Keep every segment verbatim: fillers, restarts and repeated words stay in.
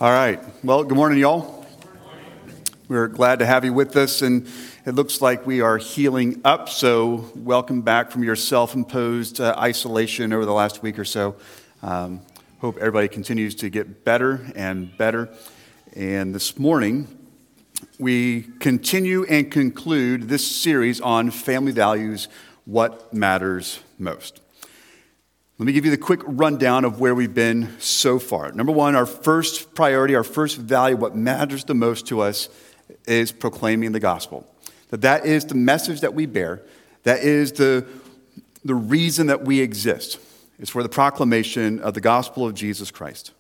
All right. Well, good morning, y'all. We're glad to have you with us, and it looks like we are healing up, so welcome back from your self-imposed uh, isolation over the last week or so. Um, hope everybody continues to get better and better. And this morning, we continue and conclude this series on family values, what matters most. Let me give you the quick rundown of where we've been so far. Number one, our first priority, our first value, what matters the most to us is proclaiming the gospel. That that is the message that we bear. That is the, the reason that we exist. It's for the proclamation of the gospel of Jesus Christ.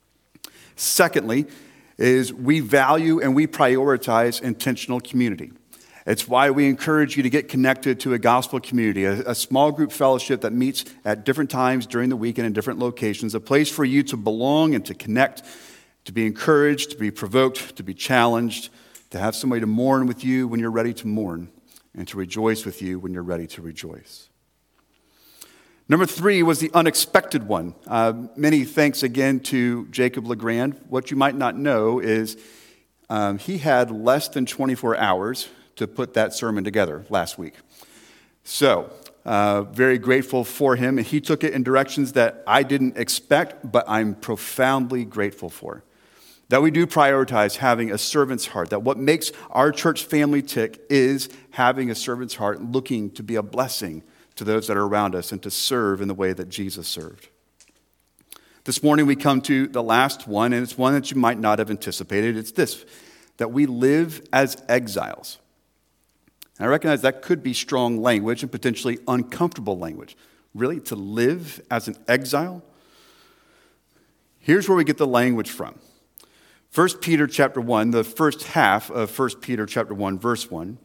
Secondly, is we value and we prioritize intentional community. It's why we encourage you to get connected to a gospel community, a, a small group fellowship that meets at different times during the week and in different locations, a place for you to belong and to connect, to be encouraged, to be provoked, to be challenged, to have somebody to mourn with you when you're ready to mourn, and to rejoice with you when you're ready to rejoice. Number three was the unexpected one. Uh, many thanks again to Jacob LeGrand. What you might not know is um, he had less than twenty-four hours to put that sermon together last week. So, uh, very grateful for him. And he took it in directions that I didn't expect, but I'm profoundly grateful for. That we do prioritize having a servant's heart. That what makes our church family tick is having a servant's heart, looking to be a blessing to those that are around us and to serve in the way that Jesus served. This morning we come to the last one, and it's one that you might not have anticipated. It's this, that we live as exiles. And I recognize that could be strong language and potentially uncomfortable language. Really, to live as an exile? Here's where we get the language from. First Peter chapter one, the first half of First Peter chapter one, verse one,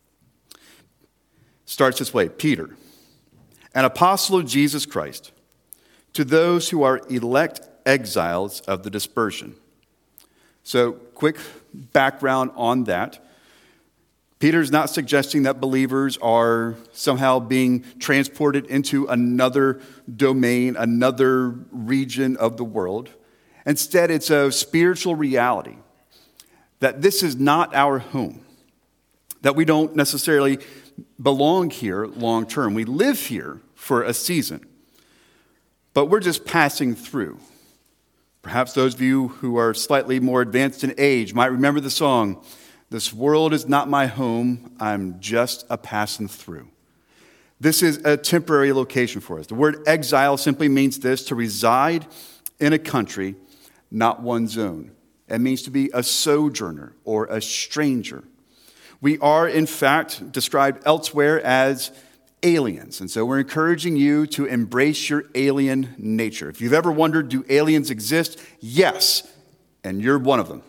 starts this way. Peter, an apostle of Jesus Christ, to those who are elect exiles of the dispersion. So, quick background on that. Peter's not suggesting that believers are somehow being transported into another domain, another region of the world. Instead, it's a spiritual reality that this is not our home, that we don't necessarily belong here long term. We live here for a season, but we're just passing through. Perhaps those of you who are slightly more advanced in age might remember the song, "This world is not my home, I'm just a passing through." This is a temporary location for us. The word exile simply means this, to reside in a country, not one's own. It means to be a sojourner or a stranger. We are, in fact, described elsewhere as aliens. And so we're encouraging you to embrace your alien nature. If you've ever wondered, do aliens exist? Yes, and you're one of them.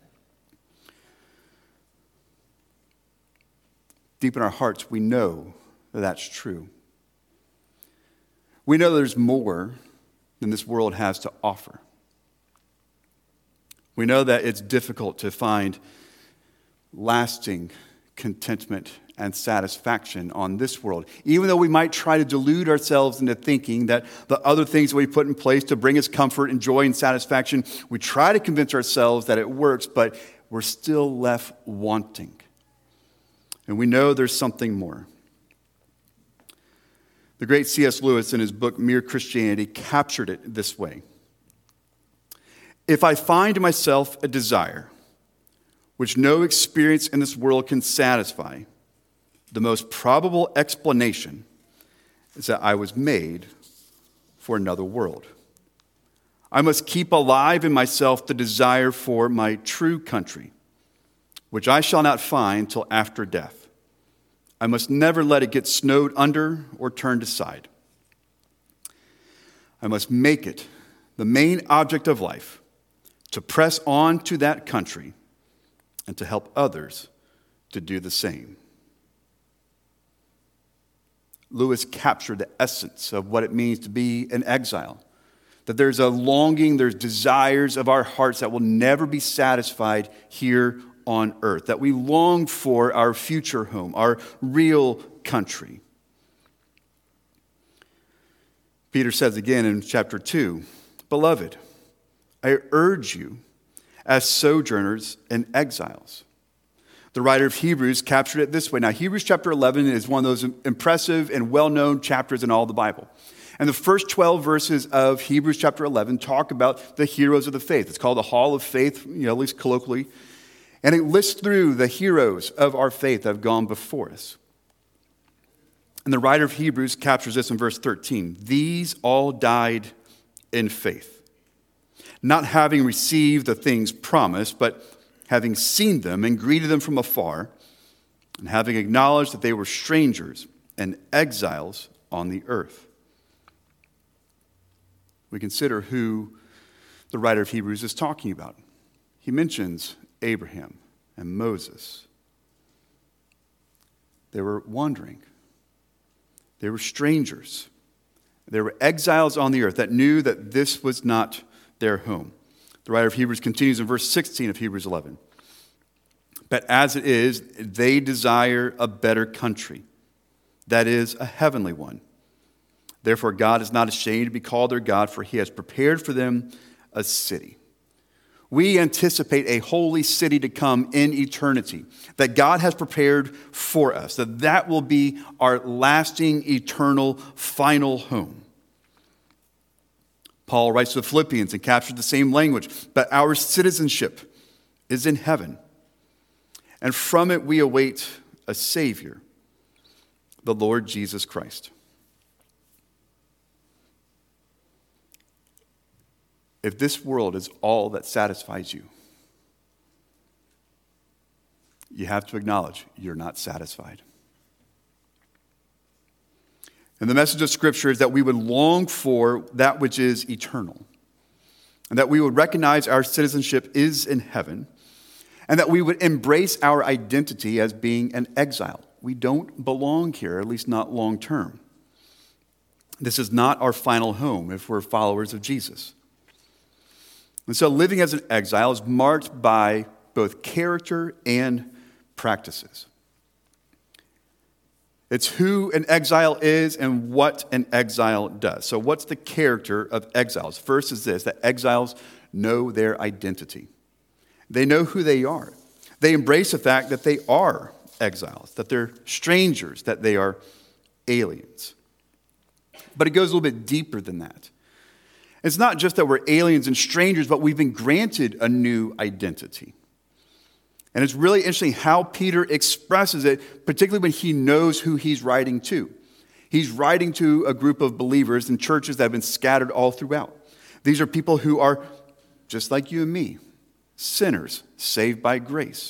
Deep in our hearts, we know that that's true. We know there's more than this world has to offer. We know that it's difficult to find lasting contentment and satisfaction on this world, even though we might try to delude ourselves into thinking that the other things that we put in place to bring us comfort and joy and satisfaction, we try to convince ourselves that it works, but we're still left wanting. And we know there's something more. The great C S Lewis, in his book Mere Christianity, captured it this way. If I find in myself a desire which no experience in this world can satisfy, the most probable explanation is that I was made for another world. I must keep alive in myself the desire for my true country, which I shall not find till after death. I must never let it get snowed under or turned aside. I must make it the main object of life to press on to that country and to help others to do the same. Lewis captured the essence of what it means to be an exile. That there's a longing, there's desires of our hearts that will never be satisfied here on earth. That we long for our future home, our real country. Peter says again in chapter two, Beloved, I urge you as sojourners and exiles. The writer of Hebrews captured it this way. Now, Hebrews chapter eleven is one of those impressive and well-known chapters in all the Bible. And the first twelve verses of Hebrews chapter eleven talk about the heroes of the faith. It's called the Hall of Faith, you know, at least colloquially. And it lists through the heroes of our faith that have gone before us. And the writer of Hebrews captures this in verse thirteen. These all died in faith, not having received the things promised, but having seen them and greeted them from afar, and having acknowledged that they were strangers and exiles on the earth. We consider who the writer of Hebrews is talking about. He mentions Abraham and Moses. They were wandering. They were strangers. They were exiles on the earth that knew that this was not their home. The writer of Hebrews continues in verse sixteen of Hebrews eleven. But as it is, they desire a better country, that is, a heavenly one. Therefore, God is not ashamed to be called their God, for he has prepared for them a city. We anticipate a holy city to come in eternity that God has prepared for us, that that will be our lasting, eternal, final home. Paul writes to the Philippians and captures the same language, but our citizenship is in heaven, and from it we await a Savior, the Lord Jesus Christ. If this world is all that satisfies you, you have to acknowledge you're not satisfied. And the message of Scripture is that we would long for that which is eternal, and that we would recognize our citizenship is in heaven, and that we would embrace our identity as being an exile. We don't belong here, at least not long term. This is not our final home if we're followers of Jesus. And so living as an exile is marked by both character and practices. It's who an exile is and what an exile does. So what's the character of exiles? First is this, that exiles know their identity. They know who they are. They embrace the fact that they are exiles, that they're strangers, that they are aliens. But it goes a little bit deeper than that. It's not just that we're aliens and strangers, but we've been granted a new identity. And it's really interesting how Peter expresses it, particularly when he knows who he's writing to. He's writing to a group of believers in churches that have been scattered all throughout. These are people who are just like you and me, sinners saved by grace.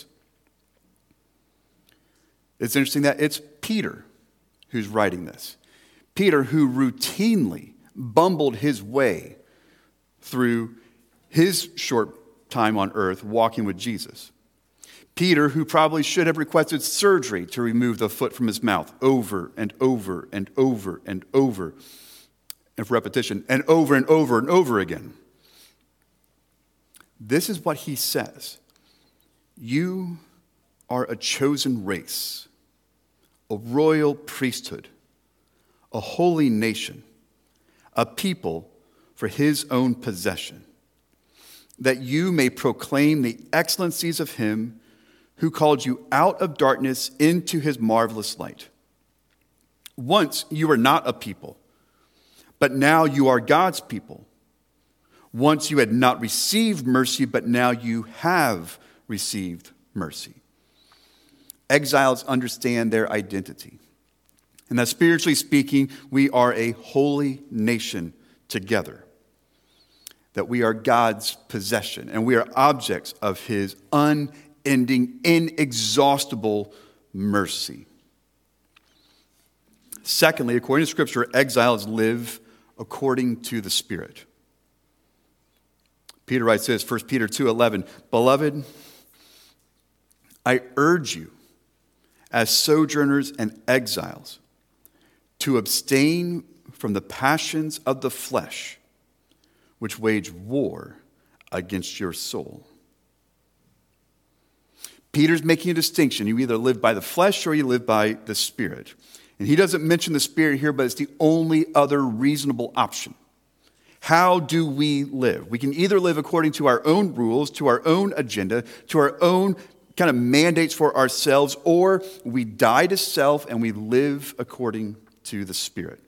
It's interesting that it's Peter who's writing this. Peter, who routinely bumbled his way through his short time on earth walking with Jesus. Peter, who probably should have requested surgery to remove the foot from his mouth over and over and over and over, and for repetition, and over and over and over again. This is what he says. You are a chosen race, a royal priesthood, a holy nation, a people for his own possession, that you may proclaim the excellencies of him who called you out of darkness into his marvelous light. Once you were not a people, but now you are God's people. Once you had not received mercy, but now you have received mercy. Exiles understand their identity. And that spiritually speaking, we are a holy nation together. That we are God's possession, and we are objects of his unending, inexhaustible mercy. Secondly, according to Scripture, exiles live according to the Spirit. Peter writes this, First Peter two eleven, Beloved, I urge you, as sojourners and exiles, to abstain from the passions of the flesh, which wage war against your soul. Peter's making a distinction. You either live by the flesh or you live by the Spirit. And he doesn't mention the Spirit here, but it's the only other reasonable option. How do we live? We can either live according to our own rules, to our own agenda, to our own kind of mandates for ourselves, or we die to self and we live according to the Spirit.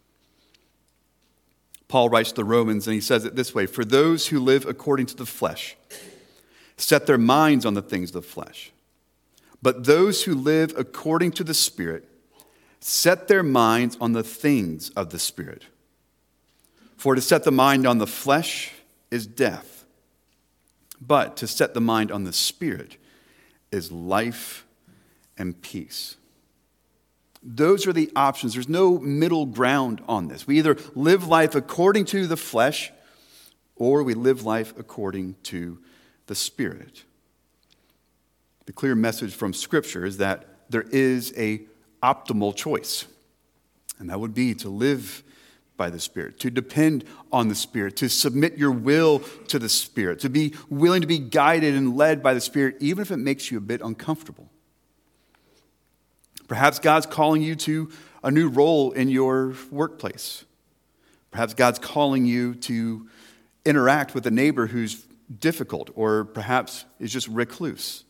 Paul writes to the Romans, and he says it this way: for those who live according to the flesh set their minds on the things of the flesh, but those who live according to the Spirit set their minds on the things of the Spirit. For to set the mind on the flesh is death, but to set the mind on the Spirit is life and peace. Those are the options. There's no middle ground on this. We either live life according to the flesh, or we live life according to the Spirit. The clear message from Scripture is that there is a optimal choice, and that would be to live by the Spirit, to depend on the Spirit, to submit your will to the Spirit, to be willing to be guided and led by the Spirit, even if it makes you a bit uncomfortable. Perhaps God's calling you to a new role in your workplace. Perhaps God's calling you to interact with a neighbor who's difficult, or perhaps is just recluse.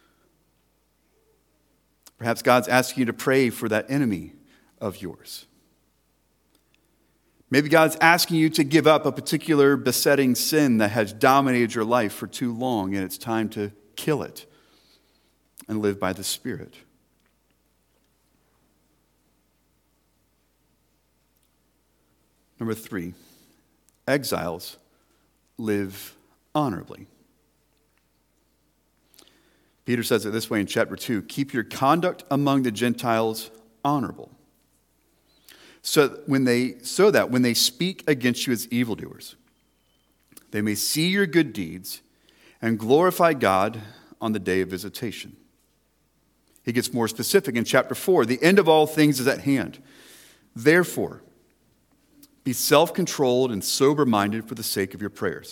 Perhaps God's asking you to pray for that enemy of yours. Maybe God's asking you to give up a particular besetting sin that has dominated your life for too long, and it's time to kill it and live by the Spirit. Number three, exiles live honorably. Peter says it this way in chapter two: keep your conduct among the Gentiles honorable, so when they so that when they speak against you as evildoers, they may see your good deeds and glorify God on the day of visitation. He gets more specific in chapter four. The end of all things is at hand. Therefore, be self-controlled and sober-minded for the sake of your prayers.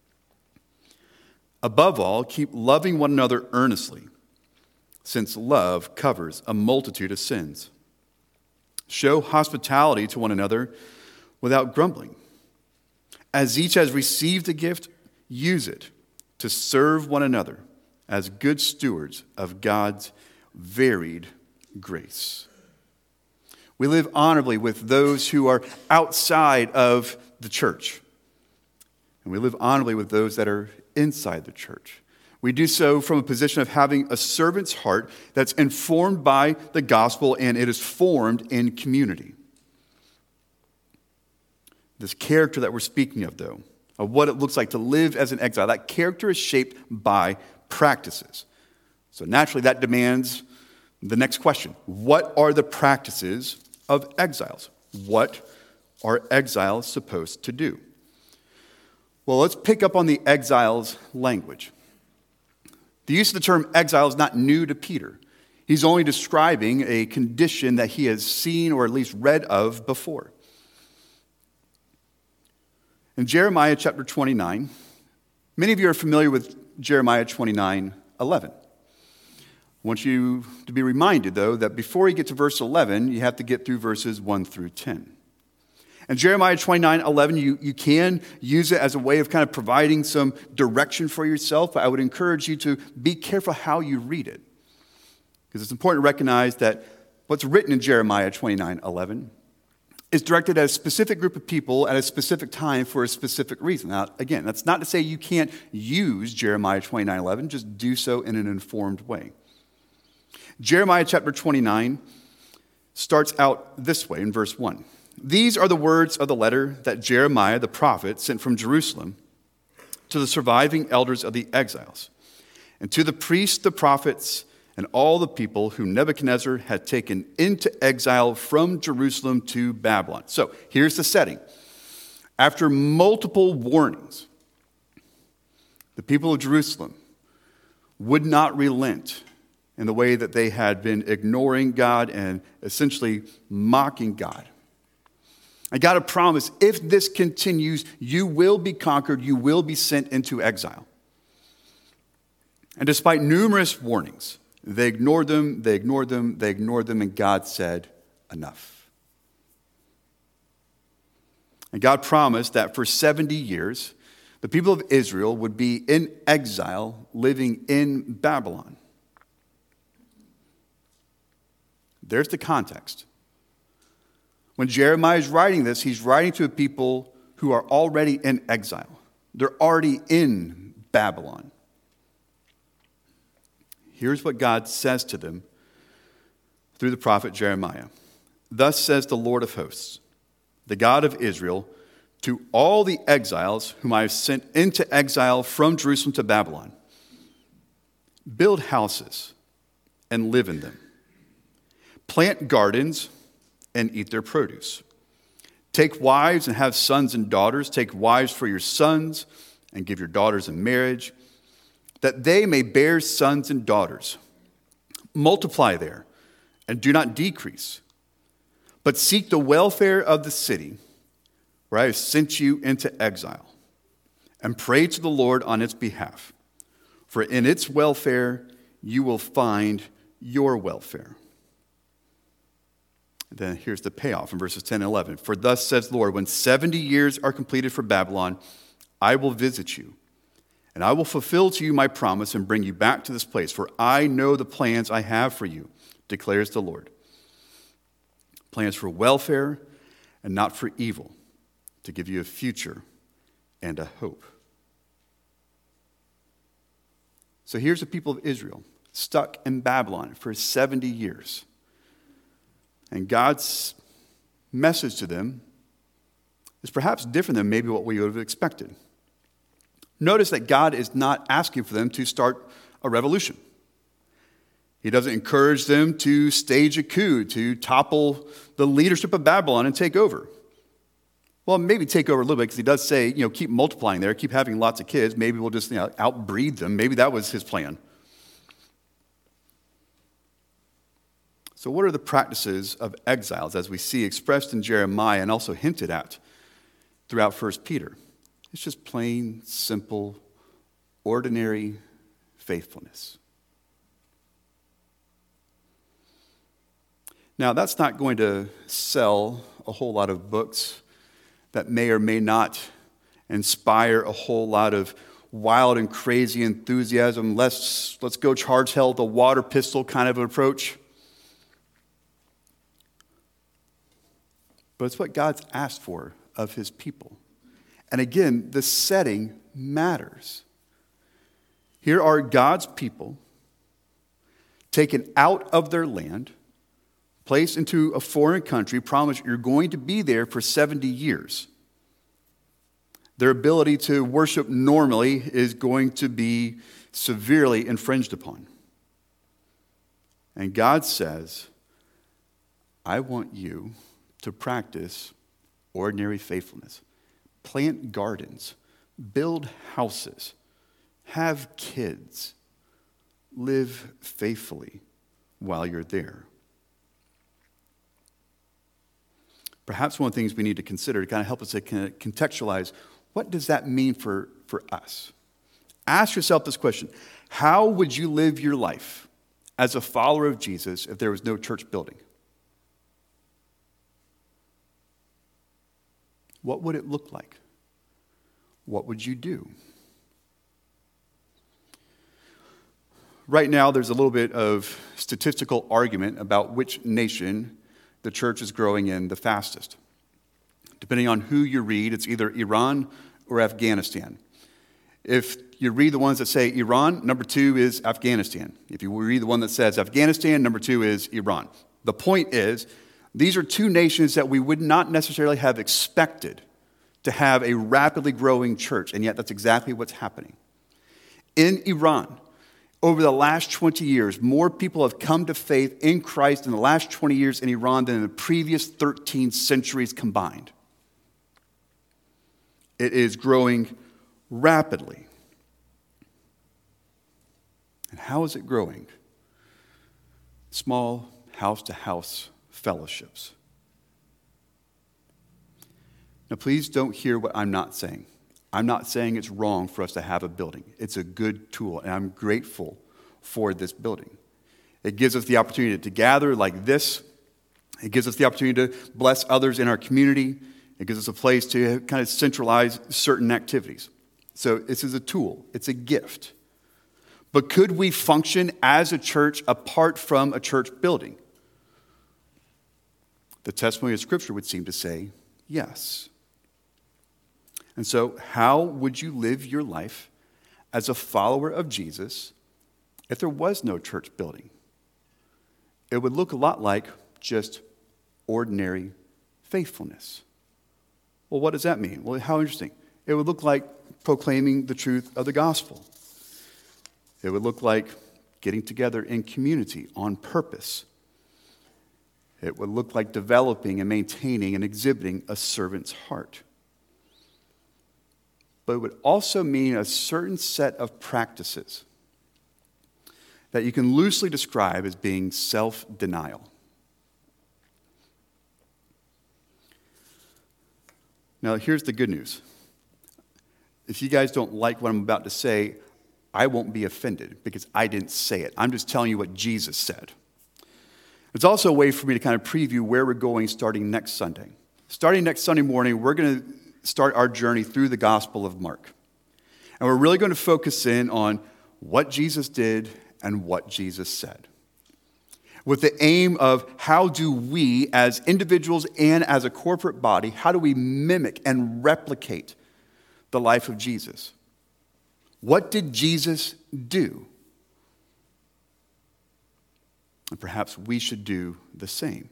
Above all, keep loving one another earnestly, since love covers a multitude of sins. Show hospitality to one another without grumbling. As each has received a gift, use it to serve one another as good stewards of God's varied grace. We live honorably with those who are outside of the church, and we live honorably with those that are inside the church. We do so from a position of having a servant's heart that's informed by the gospel, and it is formed in community. This character that we're speaking of, though, of what it looks like to live as an exile, that character is shaped by practices. So naturally, that demands the next question. What are the practices of exiles? What are exiles supposed to do? Well, let's pick up on the exiles' language. The use of the term exile is not new to Peter. He's only describing a condition that he has seen or at least read of before. In Jeremiah chapter twenty-nine, many of you are familiar with Jeremiah twenty-nine eleven. I want you to be reminded, though, that before you get to verse eleven, you have to get through verses one through ten. And Jeremiah twenty-nine eleven, you, you can use it as a way of kind of providing some direction for yourself, but I would encourage you to be careful how you read it. Because it's important to recognize that what's written in Jeremiah twenty-nine eleven is directed at a specific group of people at a specific time for a specific reason. Now, again, that's not to say you can't use Jeremiah twenty-nine eleven, just do so in an informed way. Jeremiah chapter twenty-nine starts out this way in verse one. These are the words of the letter that Jeremiah the prophet sent from Jerusalem to the surviving elders of the exiles, and to the priests, the prophets, and all the people whom Nebuchadnezzar had taken into exile from Jerusalem to Babylon. So here's the setting. After multiple warnings, the people of Jerusalem would not relent in the way that they had been ignoring God and essentially mocking God. I got a promise, if this continues, you will be conquered, you will be sent into exile. And despite numerous warnings, they ignored them, they ignored them, they ignored them, and God said, enough. And God promised that for seventy years, the people of Israel would be in exile, living in Babylon. There's the context. When Jeremiah is writing this, he's writing to a people who are already in exile. They're already in Babylon. Here's what God says to them through the prophet Jeremiah. Thus says the Lord of hosts, the God of Israel, to all the exiles whom I have sent into exile from Jerusalem to Babylon, build houses and live in them. Plant gardens and eat their produce. Take wives and have sons and daughters. Take wives for your sons and give your daughters in marriage, that they may bear sons and daughters. Multiply there and do not decrease, but seek the welfare of the city where I have sent you into exile, and pray to the Lord on its behalf. For in its welfare you will find your welfare. And then here's the payoff in verses ten and eleven. For thus says the Lord, when seventy years are completed for Babylon, I will visit you, and I will fulfill to you my promise and bring you back to this place. For I know the plans I have for you, declares the Lord. Plans for welfare and not for evil, to give you a future and a hope. So here's the people of Israel, stuck in Babylon for seventy years. And God's message to them is perhaps different than maybe what we would have expected. Notice that God is not asking for them to start a revolution. He doesn't encourage them to stage a coup, to topple the leadership of Babylon and take over. Well, maybe take over a little bit, because he does say, you know, keep multiplying there, keep having lots of kids. Maybe we'll just, you know, outbreed them. Maybe that was his plan. So what are the practices of exiles, as we see expressed in Jeremiah and also hinted at throughout First Peter? It's just plain, simple, ordinary faithfulness. Now, that's not going to sell a whole lot of books that may or may not inspire a whole lot of wild and crazy enthusiasm. Let's, let's go charge hell with a water pistol kind of an approach. But it's what God's asked for of his people. And again, the setting matters. Here are God's people taken out of their land, placed into a foreign country, promised you're going to be there for seventy years. Their ability to worship normally is going to be severely infringed upon. And God says, I want you to practice ordinary faithfulness. Plant gardens, build houses, have kids, live faithfully while you're there. Perhaps one of the things we need to consider to kind of help us to contextualize, what does that mean for, for us? Ask yourself this question: how would you live your life as a follower of Jesus if there was no church building? What would it look like? What would you do? Right now, there's a little bit of statistical argument about which nation the church is growing in the fastest. Depending on who you read, it's either Iran or Afghanistan. If you read the ones that say Iran, number two is Afghanistan. If you read the one that says Afghanistan, number two is Iran. The point is, these are two nations that we would not necessarily have expected to have a rapidly growing church, and yet that's exactly what's happening. In Iran, over the last twenty years, more people have come to faith in Christ in the last twenty years in Iran than in the previous thirteen centuries combined. It is growing rapidly. And how is it growing? Small house-to-house fellowships. Now, please don't hear what I'm not saying. I'm not saying it's wrong for us to have a building. It's a good tool, and I'm grateful for this building. It gives us the opportunity to gather like this. It gives us the opportunity to bless others in our community. It gives us a place to kind of centralize certain activities. So this is a tool. It's a gift. But could we function as a church apart from a church building? The testimony of Scripture would seem to say yes. And so how would you live your life as a follower of Jesus if there was no church building? It would look a lot like just ordinary faithfulness. Well, what does that mean? Well, how interesting. It would look like proclaiming the truth of the gospel. It would look like getting together in community on purpose. It would look like developing and maintaining and exhibiting a servant's heart. But it would also mean a certain set of practices that you can loosely describe as being self-denial. Now, here's the good news. If you guys don't like what I'm about to say, I won't be offended because I didn't say it. I'm just telling you what Jesus said. It's also a way for me to kind of preview where we're going starting next Sunday. Starting next Sunday morning, we're going to start our journey through the Gospel of Mark. And we're really going to focus in on what Jesus did and what Jesus said, with the aim of how do we as individuals and as a corporate body, how do we mimic and replicate the life of Jesus? What did Jesus do? And perhaps we should do the same.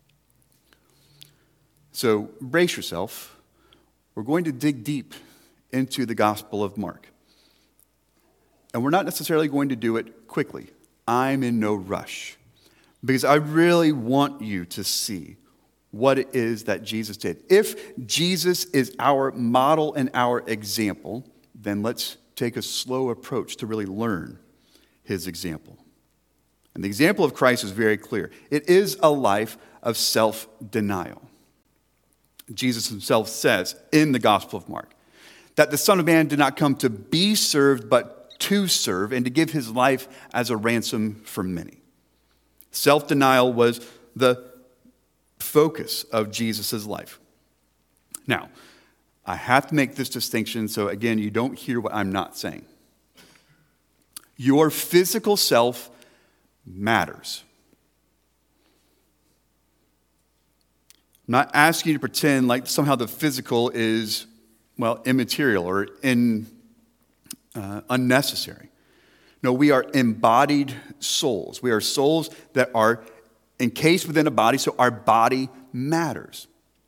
So brace yourself. We're going to dig deep into the Gospel of Mark. And we're not necessarily going to do it quickly. I'm in no rush. Because I really want you to see what it is that Jesus did. If Jesus is our model and our example, then let's take a slow approach to really learn his example. And the example of Christ is very clear. It is a life of self-denial. Jesus himself says in the Gospel of Mark that the Son of Man did not come to be served, but to serve and to give his life as a ransom for many. Self-denial was the focus of Jesus' life. Now, I have to make this distinction so, again, you don't hear what I'm not saying. Your physical self matters. I'm not asking you to pretend like somehow the physical is, well, immaterial or in, uh, unnecessary. No, we are embodied souls. We are souls that are encased within a body, so our body matters.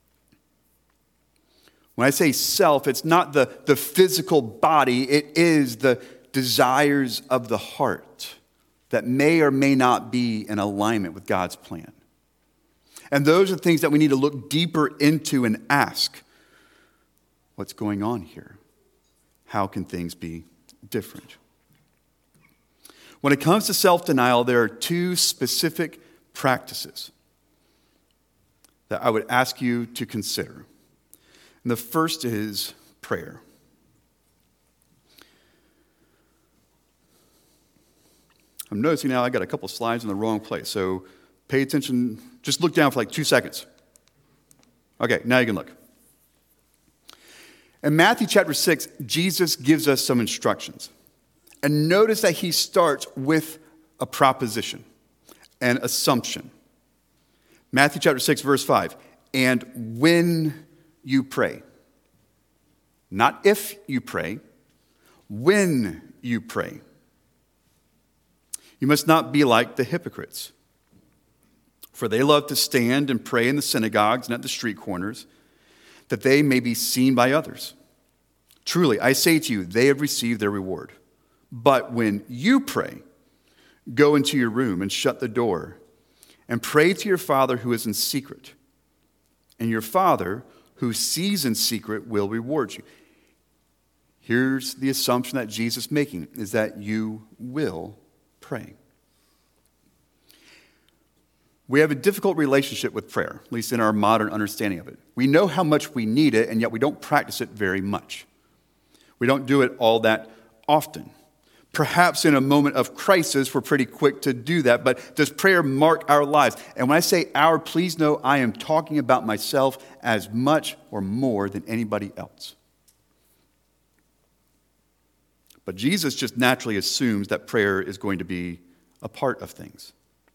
When I say self, it's not the, the physical body, it is the desires of the heart that may or may not be in alignment with God's plan. And those are things that we need to look deeper into and ask, what's going on here? How can things be different? When it comes to self-denial, there are two specific practices that I would ask you to consider. And the first is prayer. I'm noticing now I got a couple slides in the wrong place, so pay attention. Just look down for like two seconds. Okay, now you can look. In Matthew chapter six, Jesus gives us some instructions. And notice that he starts with a proposition, an assumption. Matthew chapter six, verse five. And when you pray, not if you pray, when you pray, you must not be like the hypocrites. For they love to stand and pray in the synagogues and at the street corners, that they may be seen by others. Truly, I say to you, they have received their reward. But when you pray, go into your room and shut the door, and pray to your Father who is in secret. And your Father who sees in secret will reward you. Here's the assumption that Jesus is making, is that you will pray. We have a difficult relationship with prayer, at least in our modern understanding of it. We know how much we need it, and yet we don't practice it very much. We don't do it all that often. Perhaps in a moment of crisis, we're pretty quick to do that, but does prayer mark our lives? And when I say our, please know I am talking about myself as much or more than anybody else. But Jesus just naturally assumes that prayer is going to be a part of things.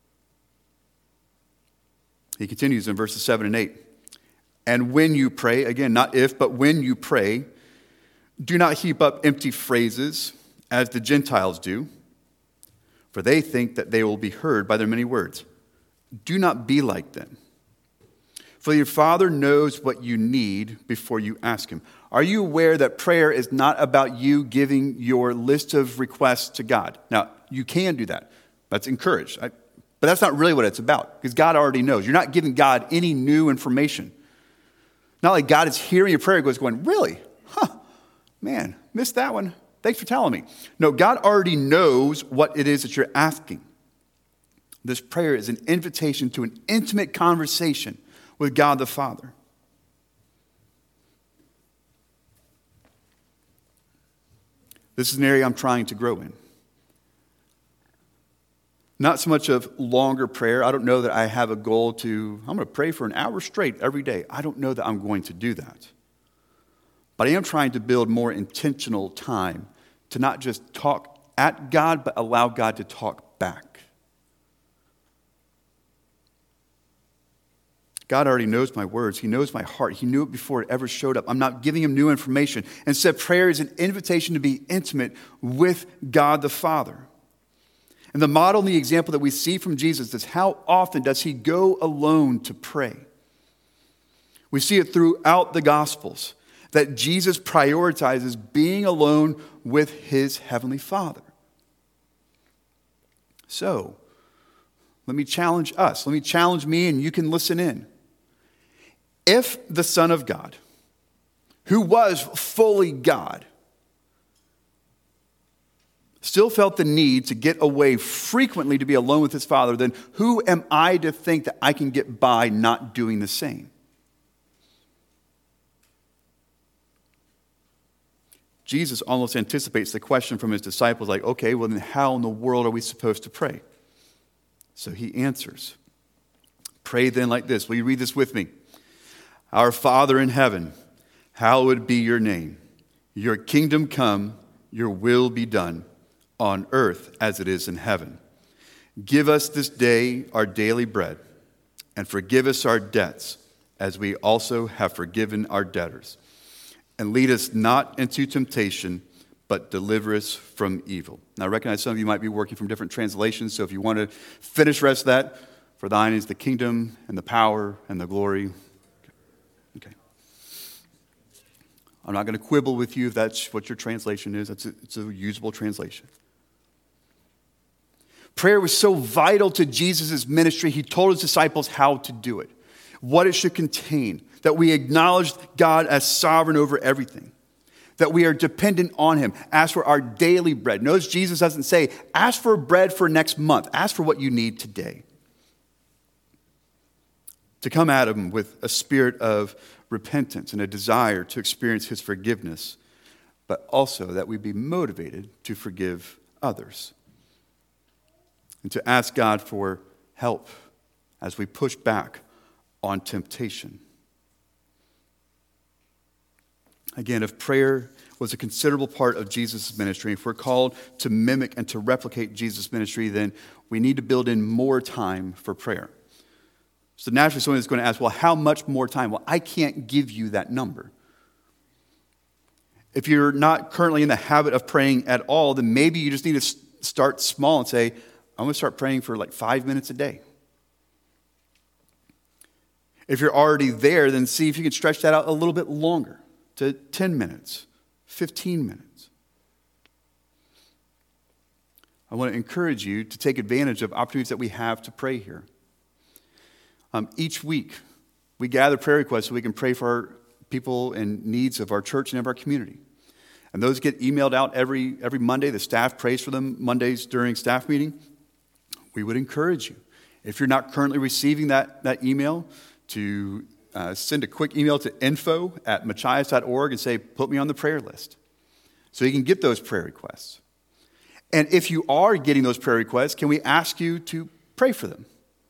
He continues in verses seven and eight. And when you pray, again, not if, but when you pray, do not heap up empty phrases as the Gentiles do, for they think that they will be heard by their many words. Do not be like them. For your Father knows what you need before you ask him. Are you aware that prayer is not about you giving your list of requests to God? Now, you can do that. That's encouraged. I, but that's not really what it's about, because God already knows. You're not giving God any new information. Not like God is hearing your prayer and goes, going, really? Huh, man, missed that one. Thanks for telling me. No, God already knows what it is that you're asking. This prayer is an invitation to an intimate conversation with God the Father. This is an area I'm trying to grow in. Not so much of longer prayer. I don't know that I have a goal to, I'm going to pray for an hour straight every day. I don't know that I'm going to do that. But I am trying to build more intentional time to not just talk at God, but allow God to talk back. God already knows my words. He knows my heart. He knew it before it ever showed up. I'm not giving him new information. Instead, prayer is an invitation to be intimate with God the Father. And the model and the example that we see from Jesus is how often does he go alone to pray? We see it throughout the Gospels that Jesus prioritizes being alone with his heavenly Father. So, let me challenge us. Let me challenge me, and you can listen in. If the Son of God, who was fully God, still felt the need to get away frequently to be alone with his Father, then who am I to think that I can get by not doing the same? Jesus almost anticipates the question from his disciples, like, okay, well then how in the world are we supposed to pray? So he answers, pray then like this. Will you read this with me? Our Father in heaven, hallowed be your name. Your kingdom come, your will be done, on earth as it is in heaven. Give us this day our daily bread, and forgive us our debts, as we also have forgiven our debtors. And lead us not into temptation, but deliver us from evil. Now, I recognize some of you might be working from different translations, so if you want to finish the rest of that, for thine is the kingdom and the power and the glory. Okay. I'm not going to quibble with you if that's what your translation is. It's a, it's a usable translation. Prayer was so vital to Jesus' ministry, he told his disciples how to do it, what it should contain, that we acknowledge God as sovereign over everything, that we are dependent on him. Ask for our daily bread. Notice Jesus doesn't say, ask for bread for next month. Ask for what you need today. To come at him with a spirit of repentance and a desire to experience his forgiveness, but also that we be motivated to forgive others. And to ask God for help as we push back on temptation. Again, if prayer was a considerable part of Jesus' ministry, if we're called to mimic and to replicate Jesus' ministry, then we need to build in more time for prayer. So naturally, someone is going to ask, well, how much more time? Well, I can't give you that number. If you're not currently in the habit of praying at all, then maybe you just need to start small and say, I'm going to start praying for like five minutes a day. If you're already there, then see if you can stretch that out a little bit longer to ten minutes, fifteen minutes. I want to encourage you to take advantage of opportunities that we have to pray here. Um, each week, we gather prayer requests so we can pray for our people and needs of our church and of our community. And those get emailed out every, every Monday. The staff prays for them Mondays during staff meeting. We would encourage you, if you're not currently receiving that, that email, to uh, send a quick email to info at machias dot org and say, put me on the prayer list. So you can get those prayer requests. And if you are getting those prayer requests, can we ask you to pray for them?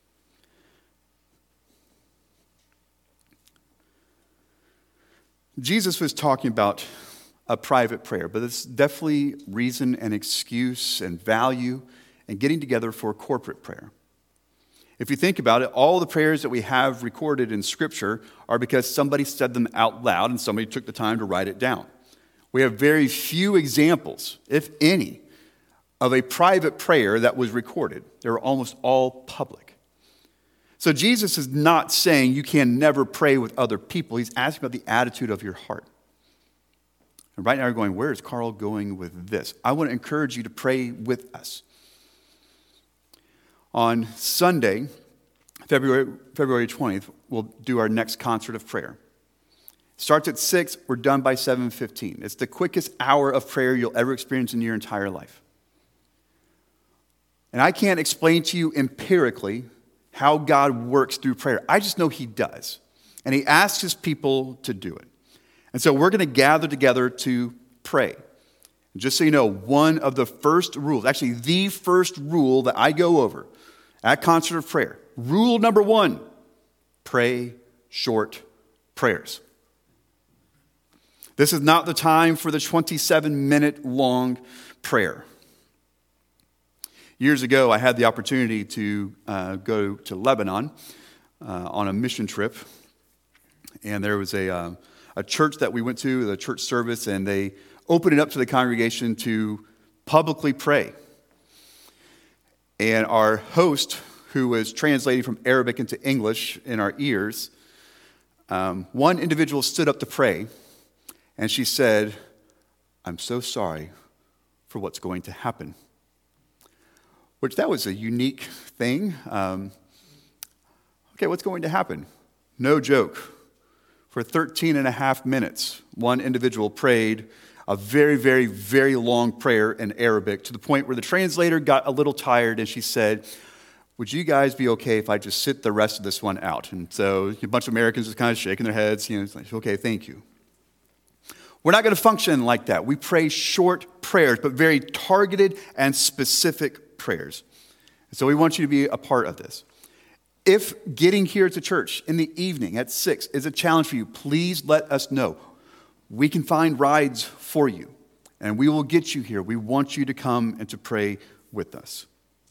Jesus was talking about a private prayer, but it's definitely reason and excuse and value in getting together for corporate prayer. If you think about it, all the prayers that we have recorded in Scripture are because somebody said them out loud and somebody took the time to write it down. We have very few examples, if any, of a private prayer that was recorded. They're almost all public. So Jesus is not saying you can never pray with other people. He's asking about the attitude of your heart. And right now you're going, where is Carl going with this? I want to encourage you to pray with us. On Sunday, February, February twentieth, we'll do our next concert of prayer. It starts at six, we're done by seven fifteen. It's the quickest hour of prayer you'll ever experience in your entire life. And I can't explain to you empirically how God works through prayer. I just know he does. And he asks his people to do it. And so we're going to gather together to pray. And just so you know, one of the first rules, actually the first rule that I go over at Concert of Prayer, rule number one, pray short prayers. This is not the time for the twenty-seven minute long prayer. Years ago, I had the opportunity to uh, go to Lebanon uh, on a mission trip. And there was a, uh, a church that we went to, the church service, and they opened it up to the congregation to publicly pray. And our host, who was translating from Arabic into English in our ears, um, one individual stood up to pray, and she said, "I'm so sorry for what's going to happen." Which that was a unique thing. Um, okay, what's going to happen? No joke. For thirteen and a half minutes, one individual prayed a very, very, very long prayer in Arabic to the point where the translator got a little tired and she said, "Would you guys be okay if I just sit the rest of this one out?" And so a bunch of Americans just kind of shaking their heads, you know, it's like, "Okay, thank you." We're not going to function like that. We pray short prayers, but very targeted and specific prayers. So we want you to be a part of this. If getting here to church in the evening at six is a challenge for you, please let us know. We can find rides for you, and we will get you here. We want you to come and to pray with us.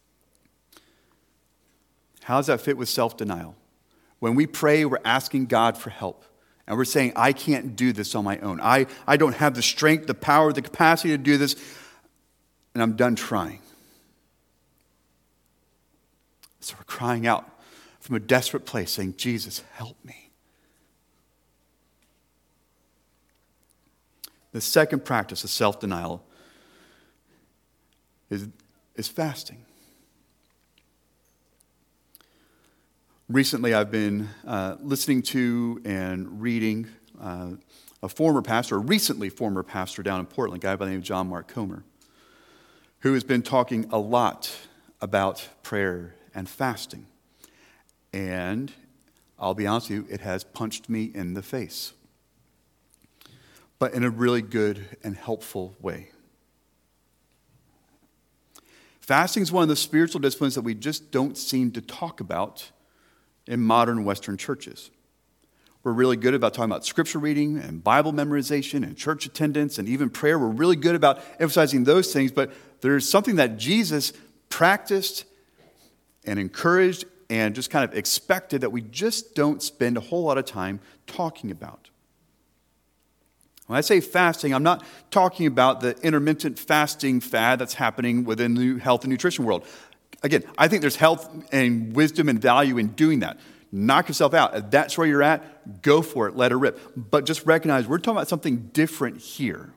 How does that fit with self-denial? When we pray, we're asking God for help. And we're saying, I can't do this on my own. I, I don't have the strength, the power, the capacity to do this, and I'm done trying. So we're crying out from a desperate place, saying, Jesus, help me. The second practice of self-denial is, is fasting. Recently, I've been uh, listening to and reading uh, a former pastor, a recently former pastor down in Portland, a guy by the name of John Mark Comer, who has been talking a lot about prayer and fasting. And I'll be honest with you, it has punched me in the face, but in a really good and helpful way. Fasting is one of the spiritual disciplines that we just don't seem to talk about in modern Western churches. We're really good about talking about scripture reading and Bible memorization and church attendance and even prayer. We're really good about emphasizing those things, but there's something that Jesus practiced and encouraged and just kind of expected that we just don't spend a whole lot of time talking about. When I say fasting, I'm not talking about the intermittent fasting fad that's happening within the health and nutrition world. Again, I think there's health and wisdom and value in doing that. Knock yourself out. If that's where you're at, go for it. Let it rip. But just recognize we're talking about something different here.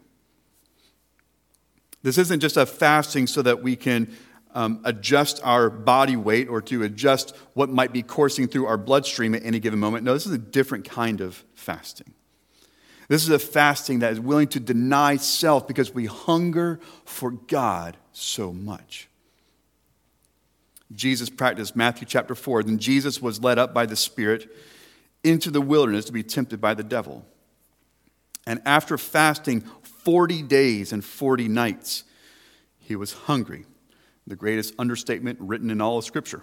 This isn't just a fasting so that we can um, adjust our body weight or to adjust what might be coursing through our bloodstream at any given moment. No, this is a different kind of fasting. This is a fasting that is willing to deny self because we hunger for God so much. Jesus practiced Matthew chapter four. Then Jesus was led up by the Spirit into the wilderness to be tempted by the devil. And after fasting forty days and forty nights, He was hungry. The greatest understatement written in all of Scripture.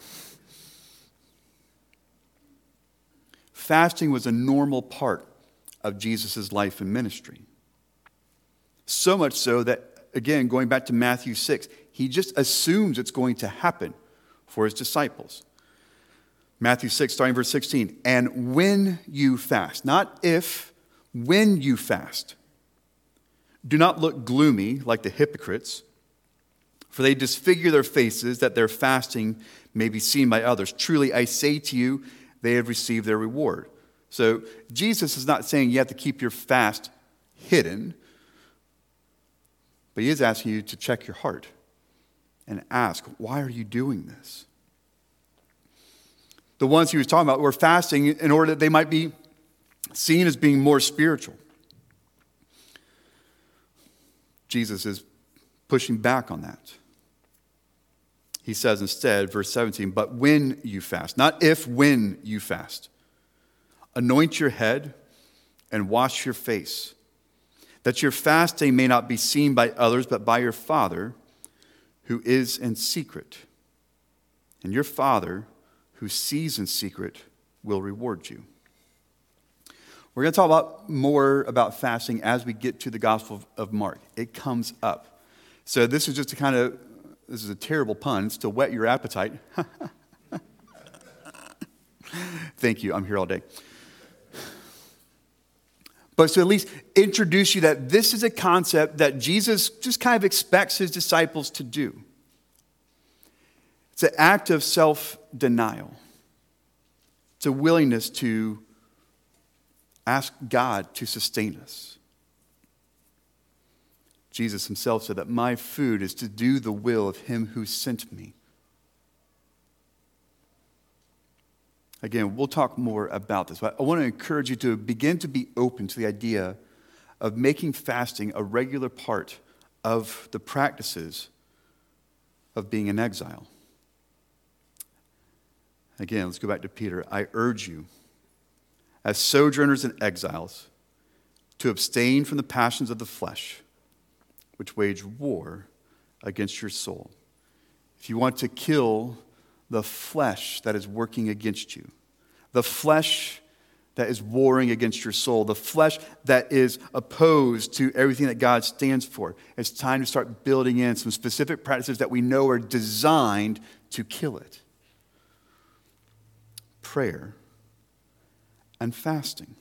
Fasting was a normal part of Jesus' life and ministry. So much so that, again, going back to Matthew six, he just assumes it's going to happen for his disciples. Matthew six, starting verse sixteen. And when you fast, not if, when you fast, do not look gloomy like the hypocrites, for they disfigure their faces that their fasting may be seen by others. Truly, I say to you, they have received their reward. So Jesus is not saying you have to keep your fast hidden, but he is asking you to check your heart and ask, why are you doing this? The ones he was talking about were fasting in order that they might be seen as being more spiritual. Jesus is pushing back on that. He says instead, verse seventeen, but when you fast, not if, when you fast, anoint your head and wash your face, that your fasting may not be seen by others, but by your Father who is in secret. And your Father who sees in secret will reward you. We're going to talk about more about fasting as we get to the Gospel of Mark. It comes up. So this is just to kind of, this is a terrible pun, it's to whet your appetite. Thank you, I'm here all day. But to at least introduce you that this is a concept that Jesus just kind of expects his disciples to do. It's an act of self-denial. It's a willingness to ask God to sustain us. Jesus himself said that my food is to do the will of him who sent me. Again, we'll talk more about this, but I want to encourage you to begin to be open to the idea of making fasting a regular part of the practices of being in exile. Again, let's go back to Peter. I urge you, as sojourners and exiles, to abstain from the passions of the flesh, which wage war against your soul. If you want to kill the flesh that is working against you, the flesh that is warring against your soul, the flesh that is opposed to everything that God stands for, it's time to start building in some specific practices that we know are designed to kill it. Prayer and fasting.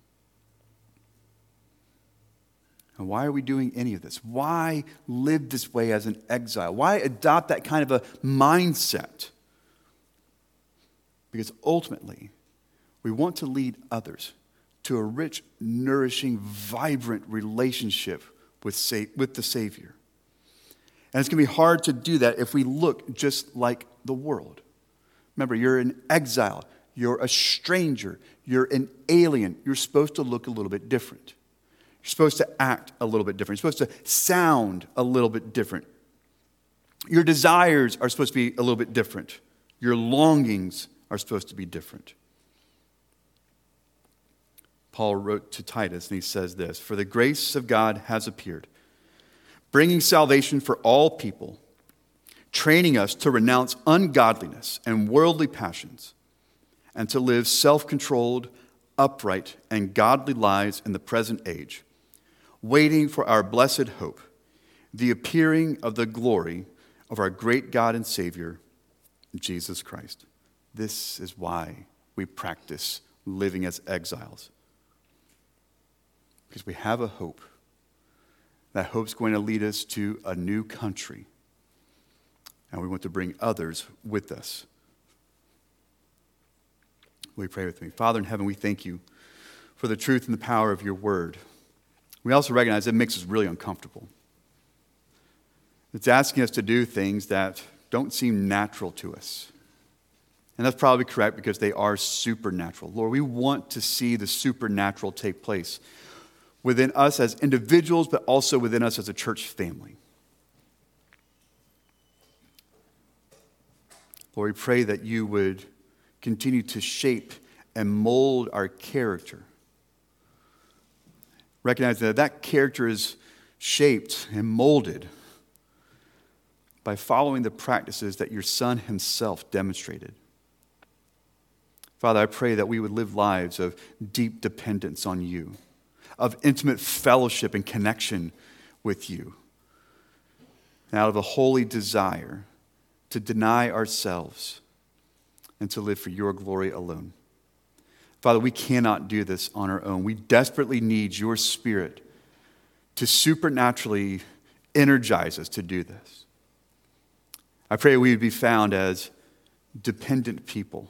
And why are we doing any of this? Why live this way as an exile? Why adopt that kind of a mindset? Because ultimately, we want to lead others to a rich, nourishing, vibrant relationship with, sa- with the Savior. And it's going to be hard to do that if we look just like the world. Remember, you're in exile. You're a stranger. You're an alien. You're supposed to look a little bit different. You're supposed to act a little bit different. You're supposed to sound a little bit different. Your desires are supposed to be a little bit different. Your longings are supposed to be different. Paul wrote to Titus, and he says this, "For the grace of God has appeared, bringing salvation for all people, training us to renounce ungodliness and worldly passions, and to live self-controlled, upright, and godly lives in the present age, waiting for our blessed hope, the appearing of the glory of our great God and Savior, Jesus Christ." This is why we practice living as exiles. Because we have a hope. That hope's going to lead us to a new country. And we want to bring others with us. Will you pray with me? Father in heaven, we thank you for the truth and the power of your word. We also recognize it makes us really uncomfortable. It's asking us to do things that don't seem natural to us. And that's probably correct because they are supernatural. Lord, we want to see the supernatural take place within us as individuals, but also within us as a church family. Lord, we pray that you would continue to shape and mold our character. Recognize that that character is shaped and molded by following the practices that your Son himself demonstrated. Father, I pray that we would live lives of deep dependence on you, of intimate fellowship and connection with you, and out of a holy desire to deny ourselves and to live for your glory alone. Father, we cannot do this on our own. We desperately need your Spirit to supernaturally energize us to do this. I pray we would be found as dependent people,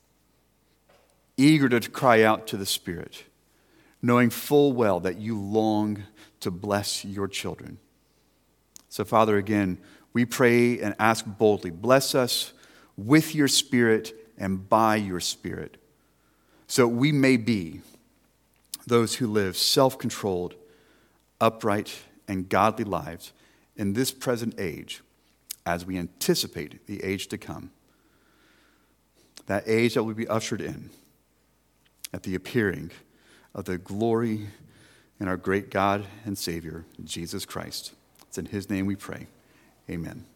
eager to cry out to the Spirit, knowing full well that you long to bless your children. So, Father, again, we pray and ask boldly, bless us with your Spirit and by your Spirit, so we may be those who live self-controlled, upright, and godly lives in this present age as we anticipate the age to come, that age that will be ushered in at the appearing of the glory in our great God and Savior, Jesus Christ. It's in his name we pray. Amen.